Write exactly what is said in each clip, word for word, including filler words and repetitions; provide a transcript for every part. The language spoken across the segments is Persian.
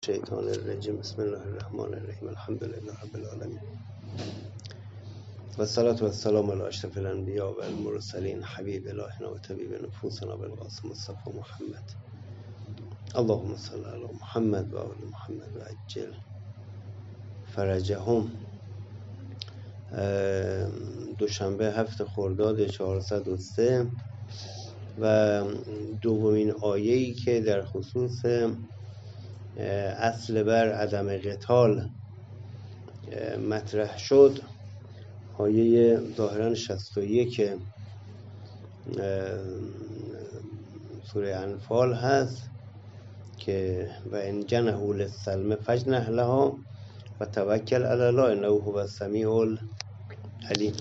الشیطان الرجیم. بسم الله الرحمن الرحیم. الحمد لله رب العالمین و الصلاة و السلام علی اشرف الانبیاء و المرسلین حبیب الهنا و طبیب نفوسنا بالقاسم مصطفی محمد. اللهم صل علی محمد و آل محمد و عجل فرجهم. دوشنبه هفت خرداد چهارصد و سه و دومین آیه‌ای که در خصوص اصل بر عدم قتال مطرح شد آیه ظاهرا شصت و یک سوره انفال هست که و ان جنحوا للسلم فاجنح لها و توکل علی الله انه هو السمیع العلیم،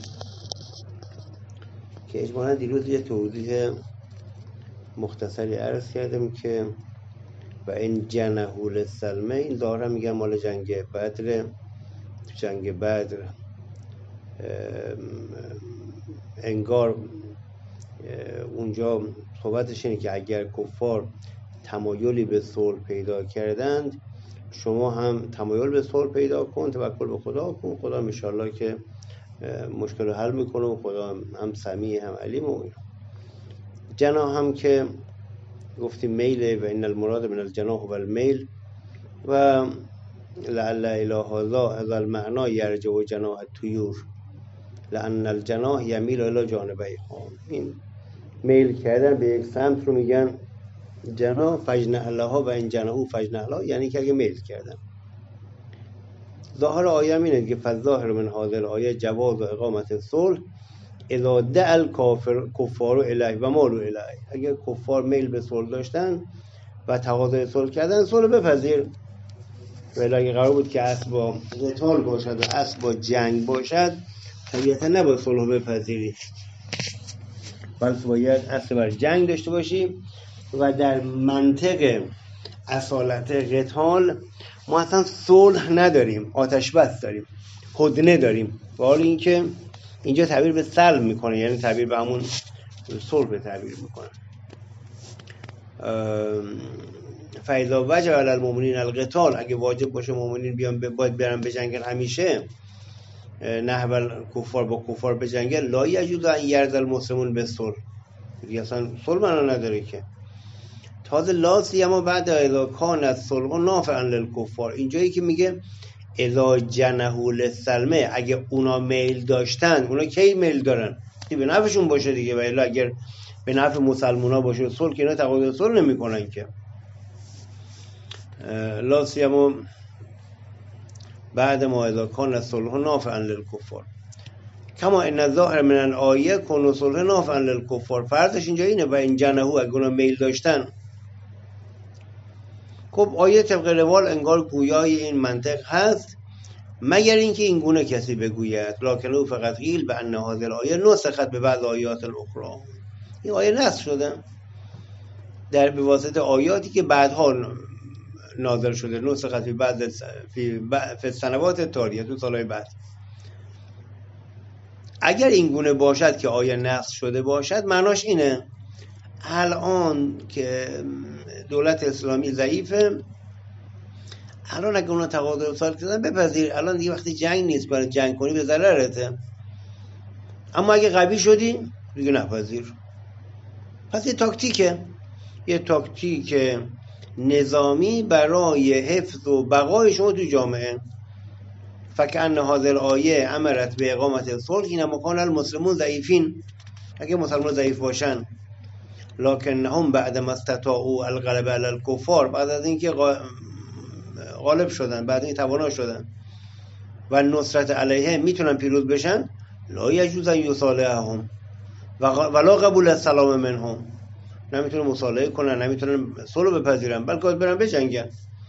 که اجمالا دیروز یه توضیح مختصری عرض کردم که و این جنحوا للسلم این ظاهرا میگن مال جنگ بدر. جنگ بدر انگار اونجا صحبتش اینه که اگر کفار تمایلی به صلح پیدا کردند شما هم تمایل به صلح پیدا کن، توکل به خدا کن، خدا انشالله که مشکل رو حل میکنه و خدا هم سمیع هم علیم. و اینا جناح هم که گفتیم میل و ان المراد من الجناح و المیل و لعل اله هذا هذا المعنى یرجع جناح الطیور لان الجناح یمیل الی جانبیها. این میل کردن به یک سمت رو میگن جناح. فجنح لها و این جناحو فجنح لها یعنی که اگه میل کردن. ظاهر آیه اینه که فالظاهر من هذه الآیه جواز اقامت الصلح اذا دعا الکافر کفار الیه و مالو الیه. اگر کفار میل به صلح داشتن و تقاضای صلح کردن صلح بپذیر. ولی اگه قرار بود که اصل با قتال باشد و اصل با جنگ باشد طبیعتا نباید صلح بپذیری، بلکه باید اصل بر جنگ داشته باشی. و در منطق اصالت قتال ما اصلا صلح نداریم، آتش بس داریم، هدنه داریم. و حال این که اینجا تعبیر به سلم میکنه، یعنی تعبیر به همون صلح تعبیر میکنه. فاذا وجب علی المؤمنین القتال، اگه واجب باشه مؤمنین بیان باید برن بجنگن همیشه نحو کفار با کفار بجنگن، لا یجوز ان یرضی المسلمون بالصلح، دیگه اصلا صلح معنا نداره که. تازه لا سیما بعد اذا کان الصلح نافعا للکفار، اینجایی که میگه اذا جنحوا للسلم، اگه اونا میل داشتن، اونا کی میل دارن؟ که به نفعشون باشه دیگه. و الا اگر به نفع مسلمونا باشه صلح که اینا تقاضای صلح نمیکنن که. لا سیما بعد ما اذا کان الصلح نافعا للکفار کما ان الظاهر من الآیه کن صلح نافعا للکفار. فرضش اینجا اینه و این جنحوا، اگه اونا میل داشتن. خب آیه طبق روال انگار گویای این منطق هست، مگر اینکه این گونه کسی بگوید لکنه فقط قیل به ان هذه الآیه نسخت به بعض آیات الاخرى. این آیه نسخ شده در به واسطه آیاتی که بعدها نازل شده، نسخت فی بعض فی فی سنوات تاریه، تو سالهای بعد. اگر این گونه باشد که آیه نسخ شده باشد، معناش اینه الان که دولت اسلامی ضعیفه، الان اگه اونا تقاضای صلح کردن بپذیر، الان دیگه وقتی جنگ نیست، برای جنگ کنی به ضررته. اما اگه قوی شدی دیگه نپذیر. پس یه تاکتیکه، یه تاکتیک نظامی برای حفظ و بقای شما تو جامعه. فکأن هذه الآیه امرت به اقامت الصلح حینما کان المسلمون ضعیفین، اگه مسلمان ضعیف باشن، لکنهم بعد ما استطاعوا الغلبه علی الکفار، بعد از اینکه غالب شدن، بعد این توانا شدن و نصرت علیه میتونن پیروز بشن، لا یجوز ان یصالحهم ولا قبول السلام منهم، نمیتونن مصالحه کنن، نمیتونن صلح بپذیرن، بلکه باید برن بجنگن.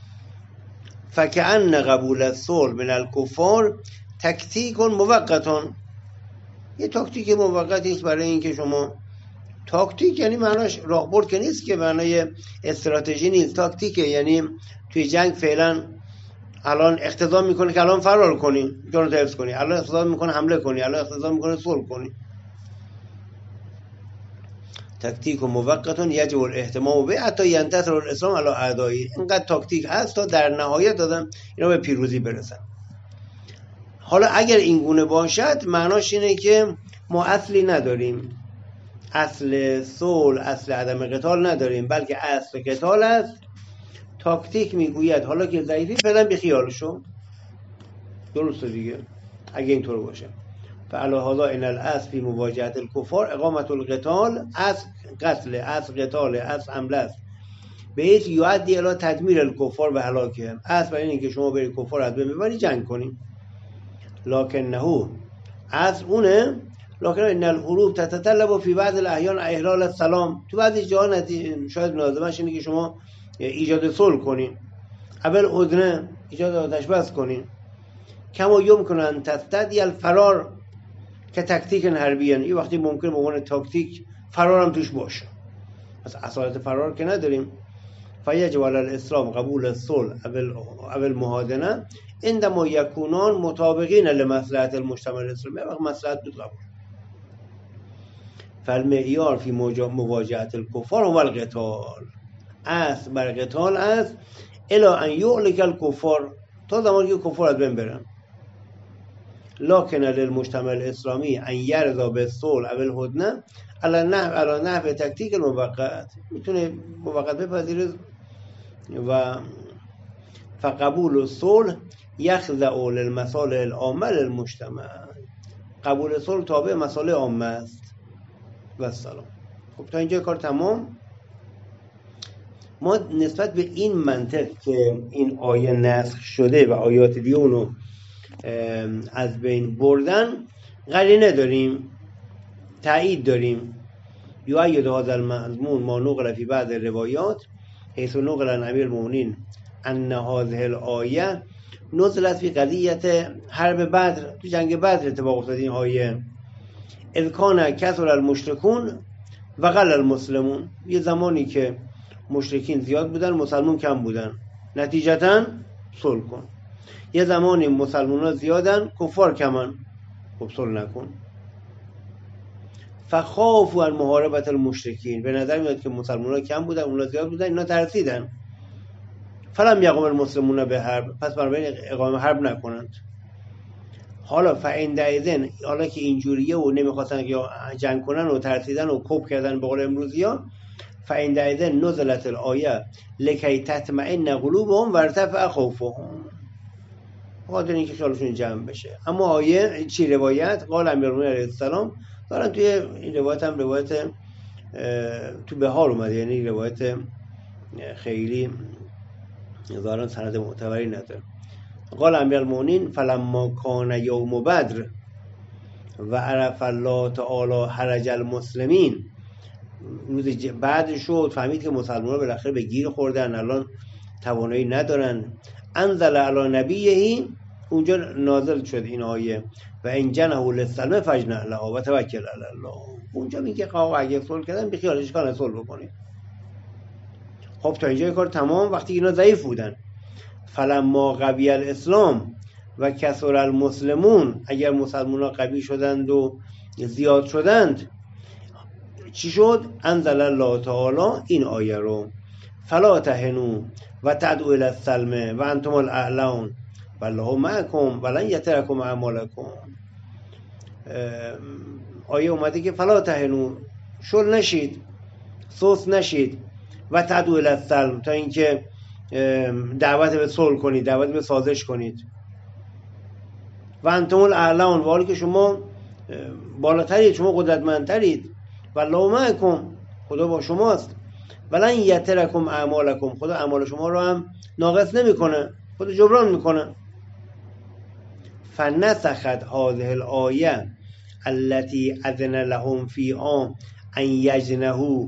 فکأن قبول الصلح من الکفار تکتیک موقت، یه تاکتیک موقتی است برای اینکه شما، تاکتیک یعنی معناش راهبرد که نیست، که معنای استراتژی نیست. تاکتیکه یعنی توی جنگ فعلا الان اقتضا میکنه که الان فرار کنی، جانت حفظ کنی، الان اقتضا میکنه حمله کنی، الان اقتضا میکنه صلح کنی. تکتیک و موقتون یجب الاهتمام به حتی ینتصر الاسلام علی اعدایی. اینقدر تاکتیک هست تا در نهایت دادن اینا به پیروزی برسن. حالا اگر این گونه باشد معناش اینه که ما اصلی نداریم، اصل صلح، اصل عدم قتال نداریم، بلکه اصل قتال است. تاکتیک میگوید حالا که ضعیفی فعلا بی خیالشو. درسته دیگه اگه اینطور باشه. فعلی هذا ان الاصل فی مواجهه الکفار اقامت القتال، اصل قتل، اصل قتال، اصل حمله است. به هیچ یؤدی الی تدمیر الکفار و هلاکهم. اصل برای اینه که شما برید کفار از بین ببرید، جنگ کنید. لکنه اصل اونه، لکن ان الحروب تتطلب فی بعض الاحیان احلال السلام. تو بعضی جاها شاید لازمش اینه که شما ایجاد صلح کنین، اول هدنه ایجاد آتش بس کنین. کما یمکن تستدعی الفرار که تکتیک حربی، این وقتی ممکن به عنوان تاکتیک فرار هم توش باشه. پس اصالت فرار که نداریم. فیجب علی الاسلام قبول الصلح او المهادنه عندما یکونان مطابقین لمصلحت المجتمع الاسلامی. وقت مصلحت بود قبول. فالمعیار فی مواجهه الکفار هو القتال. اصل بر قتال است الی ان یهلک الکفار، تا زمانی که کفار از بین برن. لکن للمجتمع الاسلامی ان یرضا بالصلح او الهدنه علی نحو علی نحو تکتیک الموقت. میتونه موقت بپذیره و فقبول الصلح یخضع للمصالح العامه للمجتمع. قبول صلح تابع مصالح عامه است. و سلام. خب تا اینجا کار تمام. ما نسبت به این منطق که این آیه نسخ شده و آیات دیگه اونو از بین بردن قرینه داریم، تایید داریم. یؤید هذا المضمون ما نقل فی بعض الروایات حیث نقل عن امیر المؤمنین ان هذه الآیه نزلت فی قضیه حرب بدر. تو جنگ بدر اتفاق افتاد این آیه. اذ کان کثر المشرکون و قل المسلمون. یه زمانی که مشرکین زیاد بودن، مسلمون کم بودن، نتیجتاً صلح کن. یه زمانی مسلمان ها زیادن، کفار کمن، خب صلح نکن. فخافوا عن محاربت المشرکین. به نظر میاد که مسلمان ها کم بودن، اونا زیاد بودن، اینا ترسیدن. فلم یقوم المسلمون به حرب. پس بنابراین اقامه حرب نکنند. حالا فعندئذ، حالا که اینجوریه و نمیخواستن که جنگ کنن و ترسیدن و کپ کردن به قول امروزی ها، فعندئذ نزلت الآیه لکی تطمئن قلوبهم و ارتفع خوفهم. خاطر اینکه خیالشون جمع بشه. اما آیه چی روایت؟ قال امیرالمومنین علیه السلام. دارن توی این روایت هم روایت تو بهار اومده، یعنی روایت خیلی ظاهرا سند معتبری نداره. قال امیرالمومنین فلما کان یوم بدر و عرف الله تعالی حرج المسلمین. روز بعد شد فهمید که مسلمان‌ها بالاخره به گیر خوردن، الان توانایی ندارن. انزل علی نبیه، اونجا نازل شد این آیه و ان جنحوا للسلم فاجنح لها و توکل علی الله. اونجا میگه آقا اگه صلح کردن بی خیالش کار صلح بکنید. خب تا اینجا کار تمام. وقتی اینا ضعیف بودن، فلما قوی الاسلام و کثر المسلمون، اگر مسلمان‌ها قوی شدند و زیاد شدند، چی شد؟ انزل الله تعالی این آیه رو فلا تهنوا و تدعوا الی السلم و انتم الاعلون والله معکم ولن یترکم اعمالکم. آیه اومده که فلا تهنوا، شل نشید، سوس نشید، و تدعوا الی السلم، تا اینکه دعوت به صلح کنید، دعوت به سازش کنید. و انتم الاعلون، و حالی که شما بالاترید، شما قدرتمندترید. والله معکم، خدا با شماست. ولن یترکم اعمالکم، خدا اعمال شما رو هم ناقص نمیکنه، خدا جبران میکنه. فنسخت هذه الآیه التي اذن لهم فیها ان یجنحوا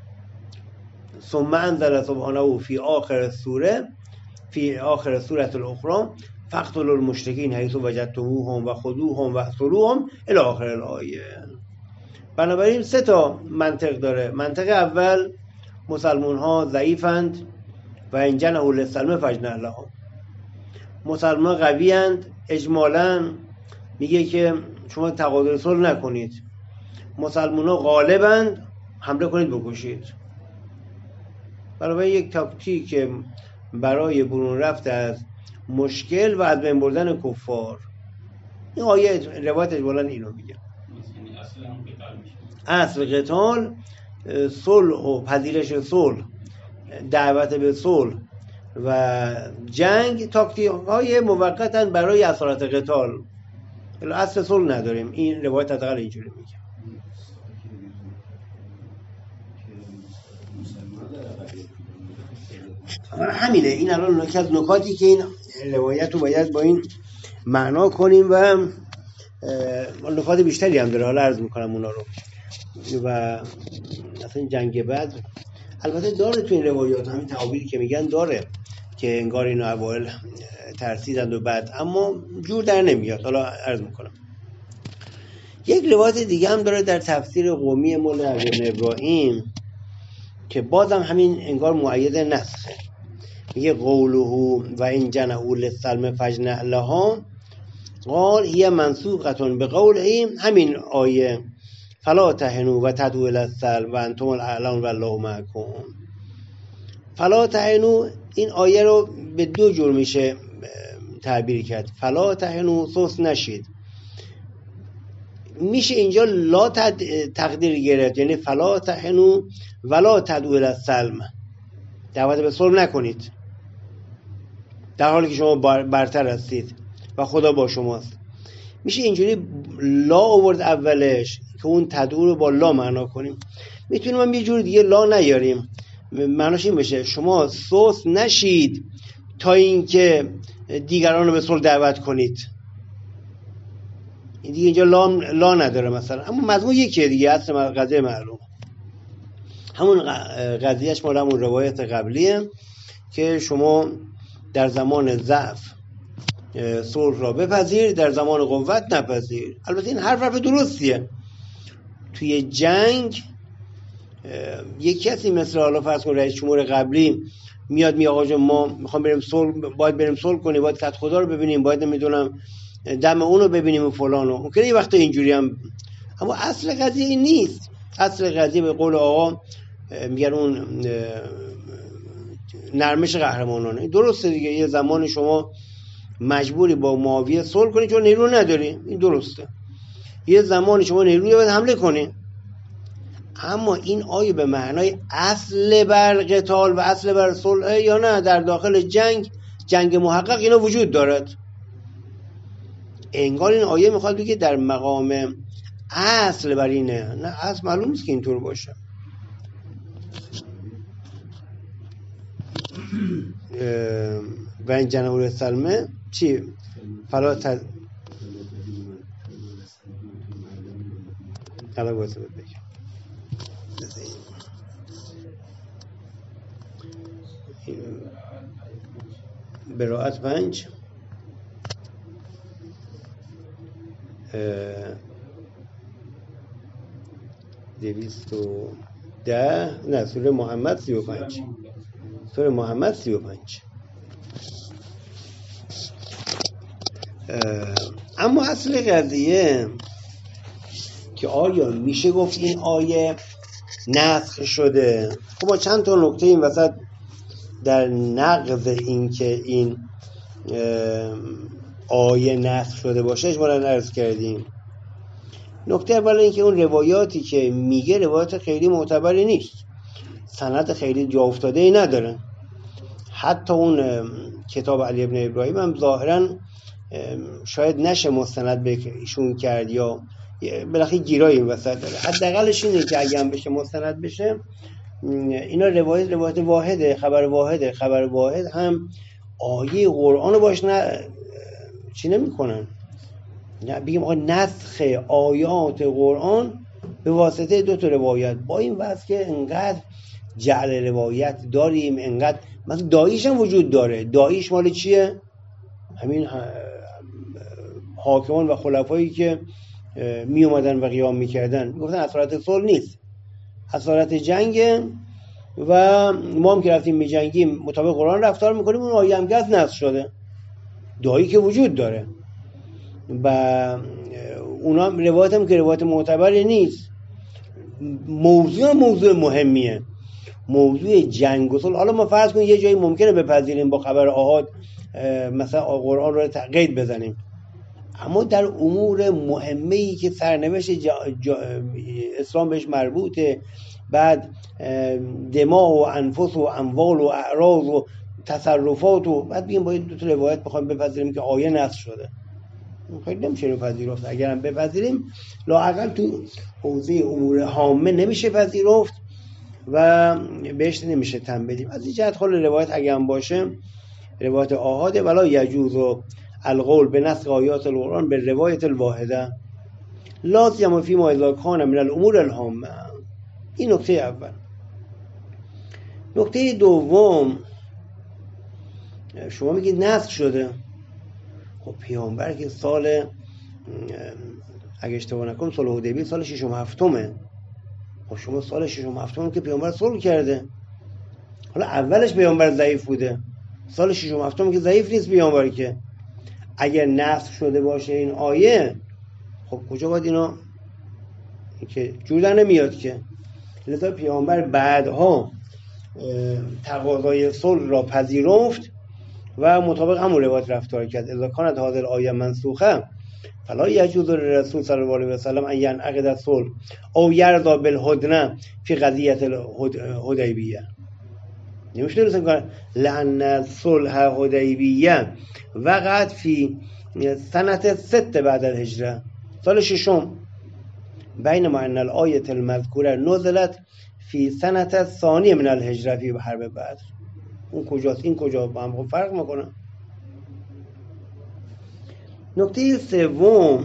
ثم انزل سبحانه فی آخر السوره فی آخر سوره الاخرى فاقتلوا المشرکین حیث وجدتموهم و خذوهم و احصروهم الی آخر الآیه. بنابراین سه تا منطق داره. منطق اول، مسلمان ها ضعیفند و ان جنحوا للسلم فاجنح لها. مسلمان قوی اند، اجمالاً میگه که شما تقاضای صلح نکنید. مسلمان ها غالبند، حمله کنید بکشید. برای یک تاکتیک برای برون رفت از مشکل و از بین بردن کفار. این آیه روایت اجمالاً اینو میگه. اصل قتال صلح و پذیرش صلح، دعوت به صلح و جنگ تاکتیک های موقتا برای اثرات قتال. اصل صلح نداریم. این روایت حداقل اینجوری میگه. همینه. این الان یکی از نکاتی که این روایت رو باید با این معنا کنیم و نکات بیشتری هم داره، حالا عرض میکنم اونا رو. و اصلا جنگ بدر البته داره تو این روایات، همین تعابیری که میگن داره که انگار اینو اول ترسیدند و بعد، اما جور در نمیاد. حالا عرض میکنم. یک روایت دیگه هم داره در تفسیر قومی مولا ابن ابراهیم که بازم همین انگار مؤید نسخه. میگه قوله و این جنحوا للسلم فاجنح لها قال هي منسوخه بقوله، همین آیه فلا تهنوا و تدعوا الی السلم و انتم الاعلون والله معکم. فلا تهنوا این آیه رو به دو جور میشه تعبیر کرد. فلا تهنوا سست نشید، میشه اینجا لا تقدیر گرفت، یعنی فلا تهنوا ولا تدعوا الی السلم، دعوت به صلح نکنید در حالی که شما برتر هستید و خدا با شماست. میشه اینجوری لا آورد اولش که اون تدعو رو با لا معنا کنیم. میتونیم هم یه جور دیگه لا نیاریم، معناش این بشه شما سست نشید تا اینکه دیگران رو به صلح دعوت کنید. این دیگه اینجا لا, لا نداره مثلا، اما مضمون یکیه دیگه، اصل قضیه معلوم. همون قضیهش مال همون روایت قبلیه که شما در زمان ضعف صلح را بپذیر، در زمان قوت نپذیر. البته این حرف حرف درستیه. توی جنگ یک کسی مثل حالا فرض کن رئیس جمهور قبلی میاد میگه آقا ما میخوام بریم صلح، باید بریم صلح کنیم، باید کت خدا رو ببینیم، باید نمیدونم دم اون رو ببینیم و فلانو. ممکنه یه وقت اینجوری هم، اما اصل قضیه این نیست. اصل قضیه به قول آقا میگن اون نرمش قهرمانانه. درسته دیگه، یه زمان شما مجبوری با معاویه صلح کنی چون نیرو نداری، این درسته. یه زمانی شما نیروی باید حمله کنی. اما این آیه به معنای اصل بر قتال و اصل بر صلح یا نه؟ در داخل جنگ، جنگ محقق اینا وجود دارد. انگار این آیه میخواد بگه در مقام اصل بر اینه. نه، اصل معلوم نیست که اینطور باشه. و این جنحوا للسلم چی؟ فلا تد حالا باید بگم براءت پنج دویست و ده نه سوره محمد سی و پنج سوره محمد سی و پنج. اما اصل قضیه که آیا میشه گفت این آیه نسخ شده؟ خب ما چند تا نکته این وسط در نقض این که این آیه نسخ شده باشه اجمالاً عرض کردیم. نکته اول این که اون روایاتی که میگه روایات خیلی معتبری نیست، سند خیلی جا افتاده ای نداره. حتی اون کتاب علی ابن ابراهیم هم ظاهراً شاید نشه مستند به ایشون کرد یا بالاخره گیرایی این وسط داره. حداقلش اینه که اگه هم بشه مستند بشه، اینا روایت روایت واحده، خبر واحده. خبر واحد هم آیه قرآن رو باش نه چی نمی کنن، نه بگیم آقا نسخ آیات قرآن به واسطه دو تا روایت. با این واسه که انقدر جعل روایت داریم، انقدر مثلا داییش هم وجود داره. داییش مال چیه؟ همین حاکمان و خلفایی که می اومدن و قیام میکردن، میگفتن اثرات صلح نیست، اثرات جنگ و ما هم که رفتیم می جنگیم مطابق قرآن رفتار میکنیم. اون آیه هم که نسخ شده، دایی که وجود داره و اونا روایت هم که روایت معتبری نیست. موضوع موضوع مهمیه، موضوع جنگ و صلح. حالا ما فرض کنیم یه جایی ممکنه بپذیریم با خبر آحاد مثلا قرآن رو قید بزنیم، اما در امور مهمه‌ای که سرنوشت جا جا اسلام بهش مربوطه، بعد دماء و انفس و اموال و اعراض و تصرفات و بعد بگیم باید دو تا روایت بخوایم بپذیریم که آیه نسخ شده، خیلی نمیشه بپذیرفت. اگرم بپذیریم لااقل تو حوزه امور عامه نمیشه پذیرفت و بهش نمیشه تن بدیم. از این جهت خود روایت اگرم باشه روایت آحاده، ولا یجوز و القول به نسخ آیات القرآن به روایت الواحده لا سیما فی ما اذا کان من الامور الهامه. این نکته اول. نکته دوم، شما میگید نسخ شده، خب پیامبر که سال اگه اشتباه نکنم صلح حدیبیه سال ششم هفتمه، خب شما سال ششم هفتم که پیامبر صلح کرده، حالا اولش پیامبر ضعیف بوده، سال ششم هفتم که ضعیف نیست پیامبر، که اگر نسخ شده باشه این آیه، خب کجا باید اینا که جور در نمیاد که. لذا پیامبر بعدها تقاضای صلح را پذیرفت و مطابق همون روایت رفتار کرد. اذا کانت هذه الآیه منسوخه فلا یجوز للرسول صلی الله علیه و سلم ان ينعقد الصلح او یرضى بالهدنه فی قضیه الحدیبیه. نمیشه درست کنه لأن الصلح حدیبیه وقعت فی سنت ست بعد الهجره، سال ششم، بینما ان الآیه المذکوره نزلت فی سنت الثانی من الهجره فی حرب بدر. اون کجاست این کجا با هم فرق میکنه. نکته سوم،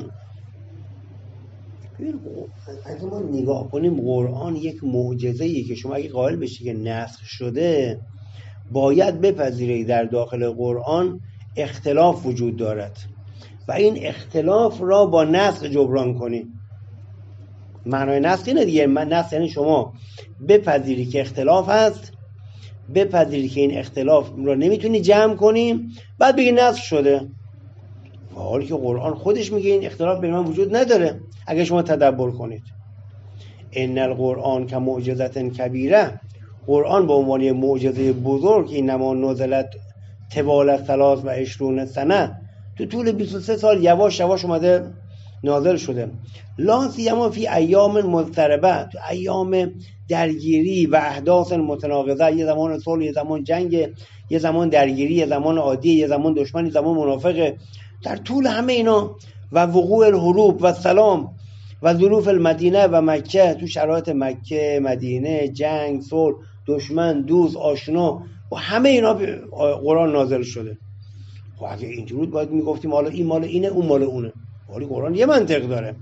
اگه ما نگاه کنیم قرآن یک معجزه‌ایه که شما اگه قائل بشی که نسخ شده، باید بپذیرید در داخل قرآن اختلاف وجود دارد و این اختلاف را با نسخ جبران کنی. معنای نسخ اینه دیگه، نسخ یعنی شما بپذیری که اختلاف هست، بپذیری که این اختلاف را نمیتونی جمع کنی، بعد بگی نسخ شده. و حالی که قرآن خودش میگه این اختلاف بین من وجود نداره. اگه شما تدبر کنید، ان القرآن که معجزت کبیره، قرآن به عنوان معجزه بزرگ که اینما نزلت طوال ثلاث و عشرون سنه، تو طول بیست و سه سال یواش یواش اومده نازل شده. لا سیما فی ایام مضطربه، تو ایام درگیری و احداث متناقضه، یه زمان صلح، یه زمان جنگ، یه زمان درگیری، یه زمان عادی، یه زمان دشمن، یه زمان منافقه. در طول همه اینا و وقوع الحروب و سلام و ظروف المدینه و مکه، تو شرایط مکه، مدینه، جنگ، صلح، دشمن، دوست، آشنا و همه اینا قرآن نازل شده. خب اگه اینجوری بود باید میگفتیم حالا این مال اینه اون مال اونه، ولی قرآن یه منطق داره.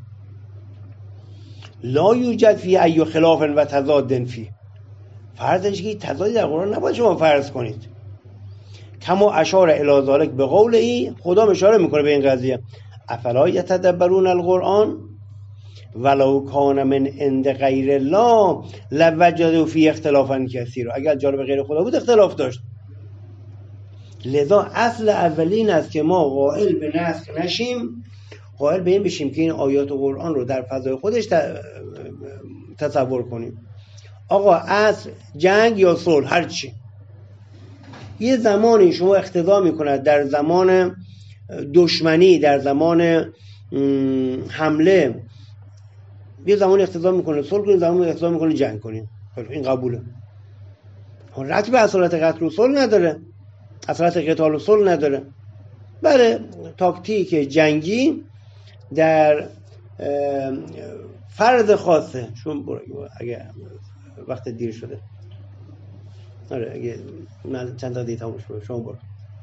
لا یوجد فی ای خلاف و تضاد فی، فرضش که تضادی در قرآن نباید شما فرض کنید. کما اشار الی ذلک به قول ای، خدا اشاره میکنه به این قضیه، افلا یتدبرون القرآن ولو کان من عند غیر الله لوجدوا فی اختلافا کثیرا. اگر جانب غیر خدا بود اختلاف داشت. لذا اصل اولین است که ما قائل به نسخ نشیم، قائل به این بشیم که این آیات قرآن رو در فضای خودش تصور کنیم. آقا اصل جنگ یا صلح هر چی، یه زمانی شما اقتضا میکند در زمان دشمنی، در زمان حمله، یه زمان اقتضا میکنه صلح کنید، زمان اقتضا میکنه جنگ کنید. این قبوله. ربطی به اصالت قتل و صلح نداره، اصالت قتال و صلح نداره. بله تاکتیک جنگی در فرض خاصه، چون اگه وقت دیر شده، آره اگه من چند تا دیتا مش شما برو.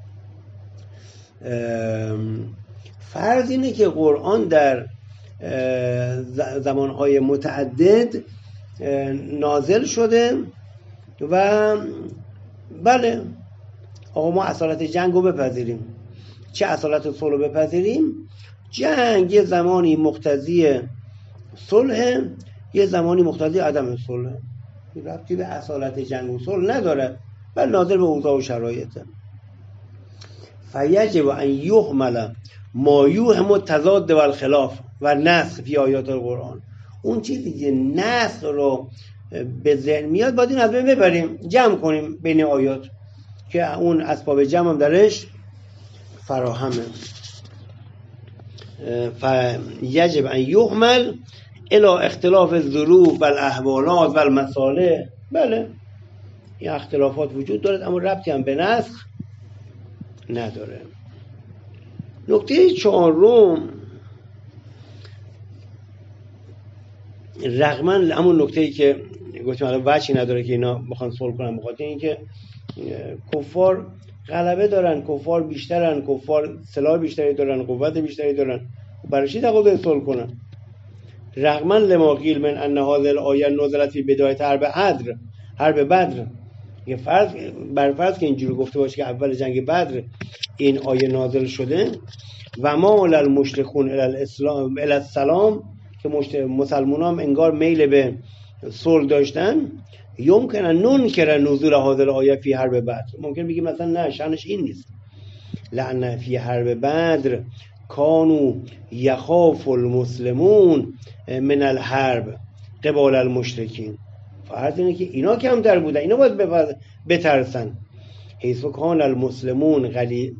فرض اینه که قرآن در زمانهای متعدد نازل شده و بله آقا ما اصالت جنگ رو بپذیریم، چه اصالت صلح رو بپذیریم. جنگ یه زمانی مقتضی صلح، یه زمانی مقتضی عدم صلح، ربطی به اصالت جنگ و صلح نداره، بل ناظر به اوضاع و شرایطه. فیجب ان یحمل ما یوهم التضاد و الخلاف و نسخ فی آیات القرآن. اون چیزی که نسخ رو به ذهن میاد باید این از بین ببریم، جمع کنیم بین آیات که اون اسباب جمع هم درش فراهمه. فیجب ان یحمل الی اختلاف الظروف و الاحوالات و المصالح. بله این اختلافات وجود دارد اما ربطی هم به نسخ نداره. نکته چهارم، رغما همون نکته‌ای که گفتم الان وجهی نداره که اینا بخوان صلح کنن، بخاطر اینکه کفار غلبه دارن، کفار بیشترن، کفار سلاح بیشتری دارن، قوت بیشتری دارن، برای چی تقاضای صلح کنن؟ رغما لما قیل من ان هذه الآیه نزلت فی بدایت حرب بدر، حرب بدر یه فرض بر فرض که اینجوری گفته باشه که اول جنگ بدر این آیه نازل شده و ما للمشرکون الی الاسلام الی السلام، که مسلمانان انگار میل به صلح داشتن، یمکن ان ننکر نزول هذه الآیه فی حرب بدر، ممکن بگیم مثلا نه شأنش این نیست، لأن فی حرب بدر کانوا یخاف المسلمون من الحرب قبال المشرکین. فرض اینه که اینا کمتر بودن، اینا باید بترسن. حیث کان المسلمون قلیل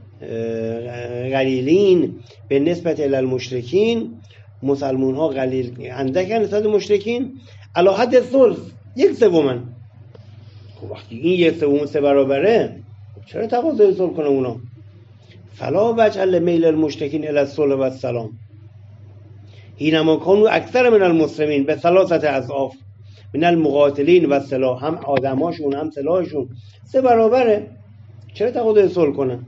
قلیلین به نسبت الی المشرکین، مسلمون ها قلیل اندکن نسبت مشرکین، علی حد ثلث، یک سومن. خب وقتی این یک سوم سه برابره چرا تقاضای صلح کنه اونا؟ فلا وجه لمیل المشرکین الی الصلح و السلام حینما کانوا اکثر من المسلمین به ثلاثه اضعاف من المقاتلین و سلاح، هم آدماشون هم سلاحشون سه برابره، چرا تقاضای صلح کنن؟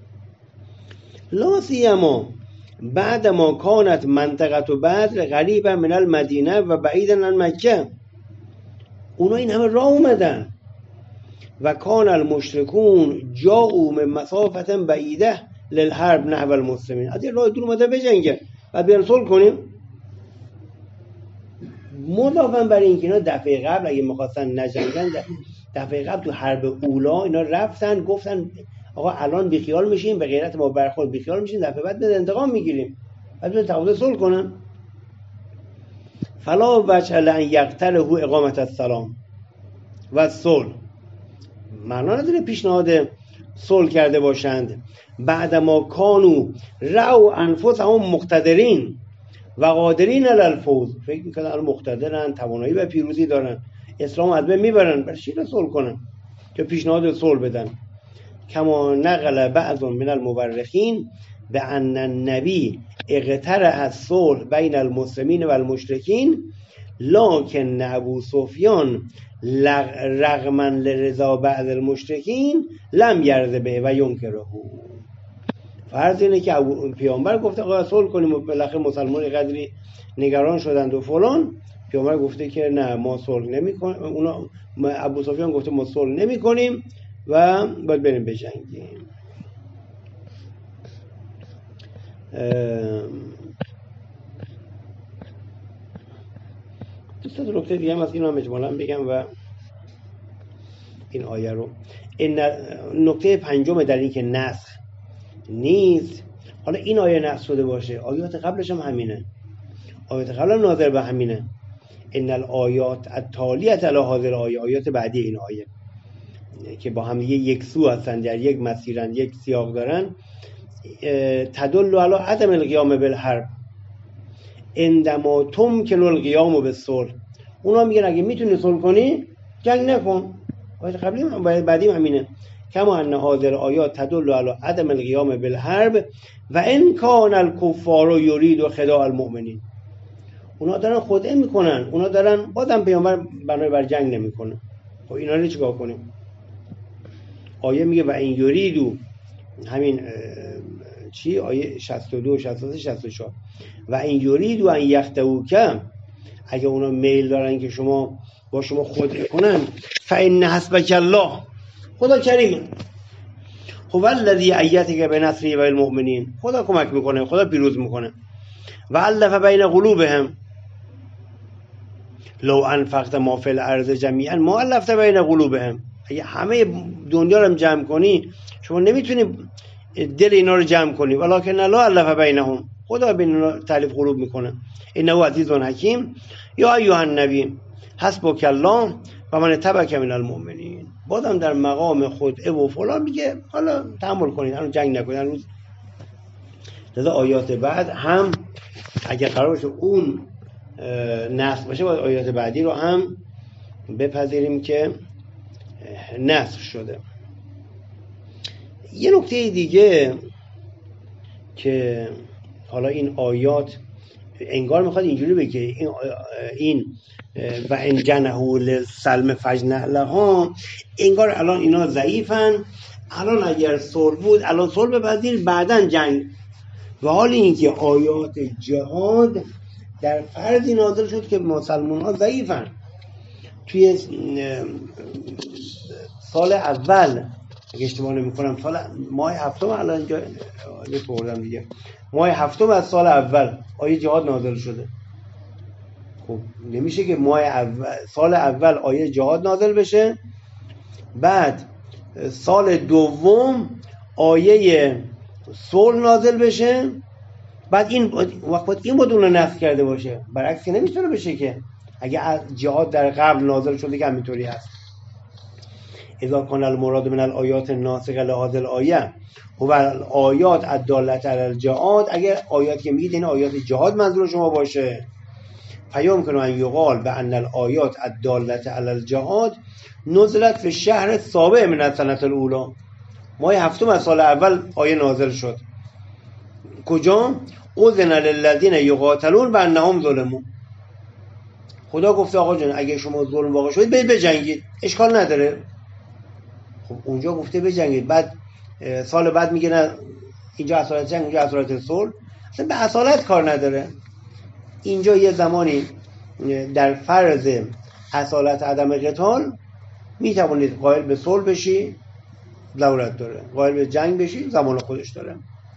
لا سیما بعد ما کانت منطقه بدر قریبا من المدینه و بعیدا عن مکه، اونا این همه راه اومدن و کان المشرکون جاءوا من مسافه بعیده للحرب نحو المسلمین، از این راه دور اومده بجنگه بعد بیان صلح کنیم. مضافاً برای اینکه اینا دفعه قبل اگه می‌خواستن نجنگن، دفعه قبل تو حرب اولا اینا رفتن گفتن آقا الان بیخیال میشیم، به غیرت ما برخورد بیخیال میشیم، دفعه بعد به انتقام میگیریم، بعد بیان تقاضای صلح کنن. فلا وجه لان یقتله اقامت السلام و صلح، معنا نداره پیشنهاد صلح کرده باشند بعد ما کانوا رأوا انفسهم مقتدرین و قادرین علی الفوز، فکر میکنن الان مقتدرن، توانایی و پیروزی دارن، اسلام از بین میبرن، برای چی صلح کنن که پیشنهاد صلح بدن؟ کما نقل بعض من المورخین به ان النبی اقترح الصلح بین المسلمین و المشرکین لکن ابو سفیان رغما لرضا بعض المشرکین لم یرض به و ینکره. فرض اینه که پیامبر گفته آقا صلح کنیم و بالاخره مسلمان قدری نگران شدند و فلان، پیامبر گفته که نه ما صلح نمی‌کنیم، اونا ابو سفیان گفته ما صلح نمی‌کنیم و باید بریم بجنگیم. دوست دارم نکته دیگه هم از این هم اجمالا بگم و این آیه رو. این نکته پنجم در این که نسخ نیست، حالا این آیه نسخ شده باشه آیات قبلش هم همینه، آیات قبل هم ناظر به همینه. ان الآیات التالیه علی هذه الآیه، آیات بعدی این آیه که با هم یک سو هستن، در یک مسیرن، یک سیاق دارن، تدل علی عدم القیام بالحرب عندما تمکن القیام بالصلح. اونا میگن اگه میتونی صلح کنی جنگ نکن، آیه قبلی هم بعدی هم همینه. کما ان هذه الآیات تدل علی عدم القیام بالحرب و ان کان الکفار یرید خداع المؤمنین. اونا دارن خدعه میکنن، اونا دارن بازم پیامبر بنای بر جنگ نمیکنه. خب اینا رو چیکار کنیم؟ آیه میگه و این یریدو، همین چی آیه شصت و دو شصت و سه شصت و چهار، و این یریدو ان یختوک، اگه اونا میل دارن که شما با شما خدعه کنن، فإن حسبک الله، خدا کریمه، هو الذی ایدک بنصره و المؤمنین، خدا کمک میکنه، خدا پیروز میکنه. و الف بین قلوبهم لو انفقت ما فی الارض جمیعا ما الفت بین قلوبهم، اگه همه دنیا رو جمع کنی شما نمیتونی دل اینا رو جمع کنی، ولکن لا الف بینهم، خدا بین تالیف قلوب میکنه. انه عزیز حکیم. یا ایها النبی حسبک الله و من تبعک من المؤمنین. بازم در مقام خدعه و فلان میگه حالا تحمل کنید، الان جنگ نکنید هنوز. لذا آیات بعد هم اگر قرار باشه اون نسخ باشه باید آیات بعدی رو هم بپذیریم که نسخ شده. یه نکته دیگه که حالا این آیات انگار میخواد اینجوری بگه این, این و ان جنحوا للسلم فاجنح لها، انگار الان اینا ضعیفن، الان اگر صلح بود الان صلح بپذیر بعدن جنگ. و حال اینکه آیات جهاد در فرضی نازل شد که مسلمان ها ضعیفن. توی سال اول اگه اشتباه نمی‌کنم سال ماه هفتم الان اینجا بردم دیگه ماه هفتم از سال اول آیه جهاد نازل شده. خب نمیشه که ماه اول سال اول آیه جهاد نازل بشه بعد سال دوم آیه صلح نازل بشه بعد این وقت این بود اون رو نسخ کرده باشه. برعکس که نمیتونه بشه که اگه جهاد در قبل نازل شده که همینطوری هست. اذا کان المراد من الآیات الناسخه لهذه الآیه هو الآیات الدالة علی الجهاد، اگر آیات که میگید این آیات جهاد منظور شما باشه فیمکن ان یقال بان الآیات الدالة علی الجهاد نزلت فی الشهر السابع من السنة الاولى. ماه هفتم از سال اول آیه نازل شد. کجا؟ اذن للذین یقاتلون بانهم ظلموا. خدا گفته آقا جان اگه شما ظلم واقع شدید برید بجنگید، اشکال نداره. خب اونجا گفته بجنگید، بعد سال بعد میگه نه اینجا اصالت جنگ اونجا اصالت صلح، اصلا به اصالت کار نداره. اینجا یه زمانی در فرض اصالت عدم قتال میتوانید قائل به صلح بشی، ضرورت داره، قائل به جنگ بشی، زمان خودش داره.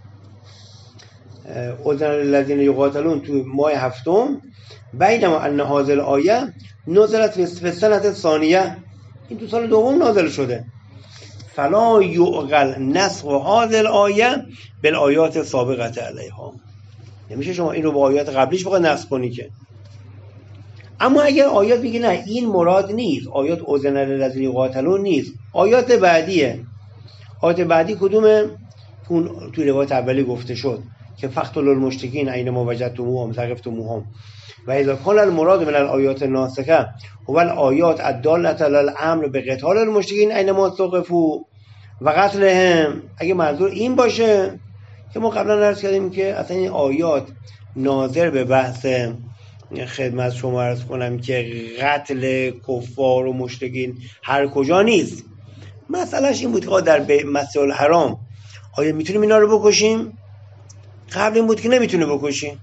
اذن للذین یقاتلون تو ماه هفتم بینما ان هذه الآیه نزلت فی السنة الثانیه، این تو سال دوم نازل شده. فلا یعقل نسخ هذه الآیه بالآیات السابقه علیها. نمیشه شما این رو با آیات قبلیش بخواد نسخ کنی که. اما اگر آیات میگه نه این مراد نیست، آیات اذن للذین یقاتلون نیست، آیات بعدیه. آیات بعدی کدومه؟ اون توی روایت اولی گفته شد که فقتلوا المشرکین اینما وجدتموهم ثقفتموهم. و اذا کان المراد من الآیات الناسخه هو الآیات الدالة علی الامر بقتال المشرکین اینما ثقفوا و قتلهم، اگه منظور این باشه که ما قبلا عرض کردیم که اصلا این آیات ناظر به بحث خدمت شما عرض کنم که قتل کفار و مشرکین هر کجا نیست. مسئلهش این بود که در مسجد الحرام آیا میتونیم اینا رو بکشیم؟ قبل این بود که نمیتونه بکشیم.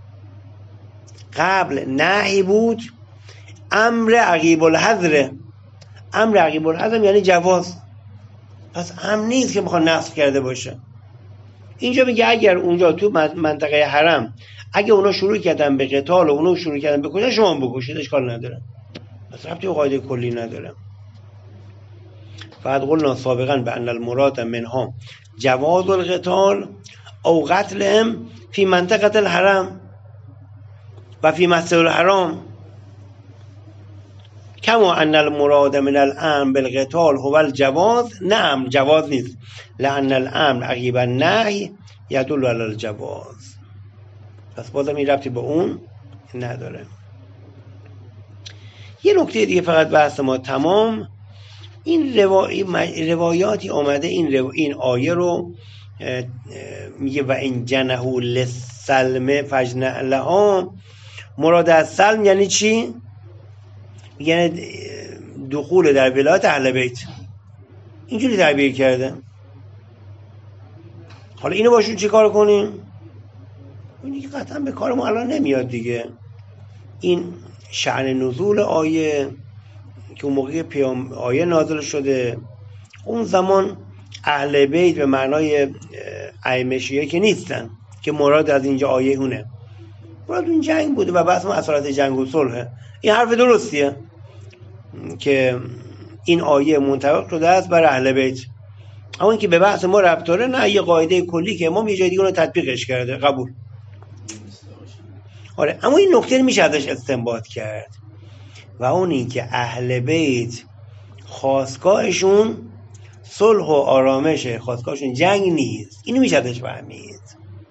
قبل نهی بود، امر عقیب الحظر. امر عقیب الحظر یعنی جواز، پس هم نیست که بخواد نسخ کرده باشه. اینجا میگه اگر اونجا تو منطقه حرم اگه اونا شروع کردن به قتال و اونا شروع کردن به کشتن شما هم بکشید، اشکال نداره، پس ربطی به قاعده کلی نداره. فقط قلنا سابقا بان المراد منها جواز القتال او قتلهم فی منطقه الحرم و فی مسجد الحرام کما ان المراد من الامر بالقتال هو الجواز. نعم جواز نیست، لان الامر عقیب النهی یدل علی الجواز. پس بازم این ربطی به اون نداره. یه نکته دیگه فقط بحث ما تمام، این روایاتی آمده این رو این آیه رو میگه و ان جنحوا للسلم فاجنح لها. مراد از سلم یعنی چی؟ یعنی دخول در ولایت اهل بیت، اینجوری تعبیر کرده. حالا اینو باشون چی کار کنیم؟ این قطعا به کار ما الان نمیاد دیگه. این شأن نزول آیه که اون موقع پیام آیه نازل شده، اون زمان اهل بیت به معنای ائمه شیعه که نیستن که مراد از اینجا آیه اونه، مراد اون جنگ بوده و بحث اصالت جنگ و صلح. این حرف درستیه که این آیه منطبق شده است بر اهل بیت، اما اینکه به بحث ما ربط داره نه، یه قاعده کلی که امام یه جای دیگه رو تطبیقش کرده. قبول. آره، اما این نکته میشه ازش استنباط کرد و اون این که اهل بیت خواستگاهشون صلح و آرامشه، خواستگاهشون جنگ نیست. اینو میشه ازش فهمید.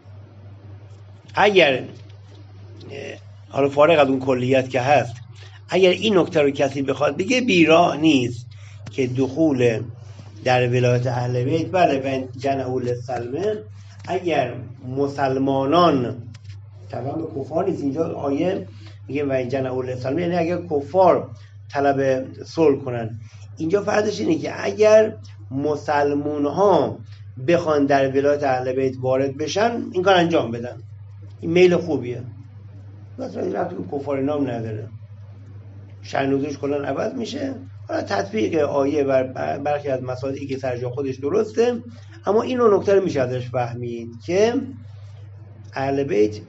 اگر حالا فارغ از اون کلیت که هست، اگر این نکته رو کسی بخواد بگه، بیراه نیست که دخول در ولایت اهل بیت، بله جنحوا للسلم، اگر مسلمانان، طبعا به کفار نیست، اینجا آیه میگه و این جنحوا للسلم، یعنی اگر کفار طلب صلح کنن. اینجا فرضش اینه که اگر مسلمون ها بخوان در ولایت اهل بیت وارد بشن، این کار انجام بدن، این میل خوبیه، مثلا این رفت کفار نام نداره، شأن‌نزولش کلا عوض میشه. حالا تطبیق آیه بر برخی از مسائلی که سر جا خودش درسته، اما اینو نکته رو میشه ازش فهمید که اهل بیت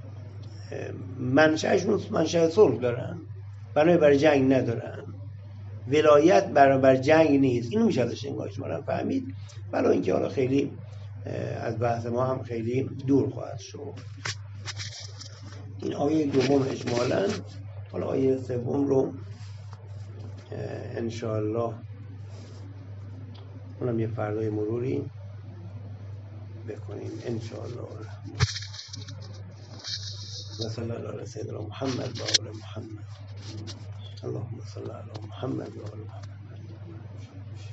منشأشون منشأ صلح دارن، بنای بر جنگ ندارن، ولایت برابر جنگ نیست. اینو میشه ازش انگاهش فهمید، ولی اینکه حالا خیلی از بحث ما هم خیلی دور خواهد شد. این آیه دوم اجمالاً. حالا آیه سوم رو انشاءالله اونم یه فردای مروری بکنیم انشاءالله. و صلی الله علی سیدنا محمد و آل محمد. اللهم صل علی محمد و آل محمد.